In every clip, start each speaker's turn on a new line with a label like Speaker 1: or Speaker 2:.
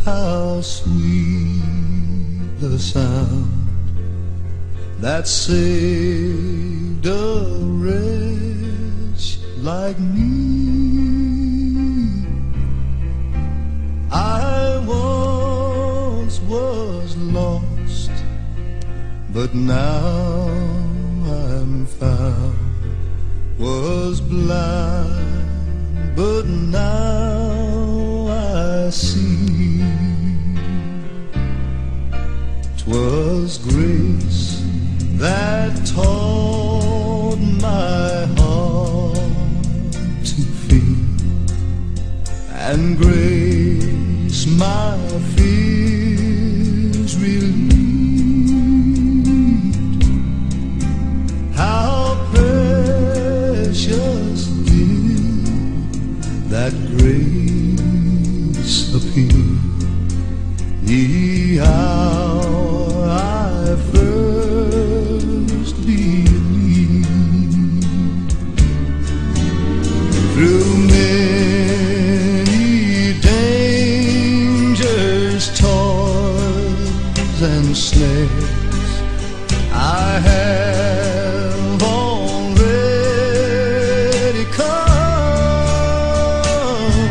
Speaker 1: How sweet the sound that saved a wretch like me. I once was lost, but now I'm found. Was blind, but now I see. 'Twas grace that taught my heart to feel, and grace my fears relieved. How precious did that grace appear the hour I first believed. Through many dangers, toils, and snares, I have already come.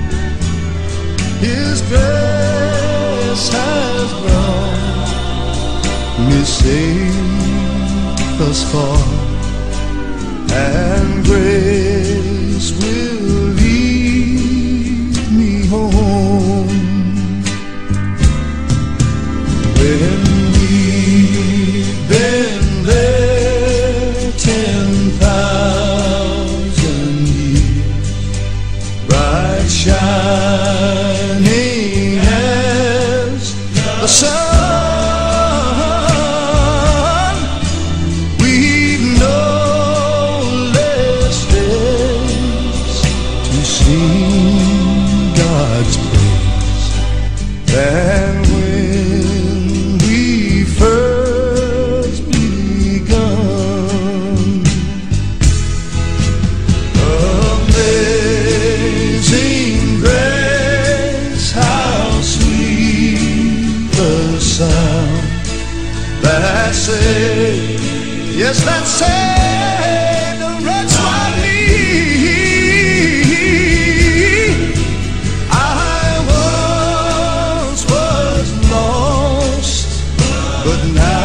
Speaker 1: His grace has brought me safe thus far, and grace will lead me home. When we've been there 10,000 years, bright shining as the sun, we've no less days to sing God's praise than when we first begun. Amazing grace, how sweet the sound that saved, yes, that saved a wretch like me. I once was lost, but now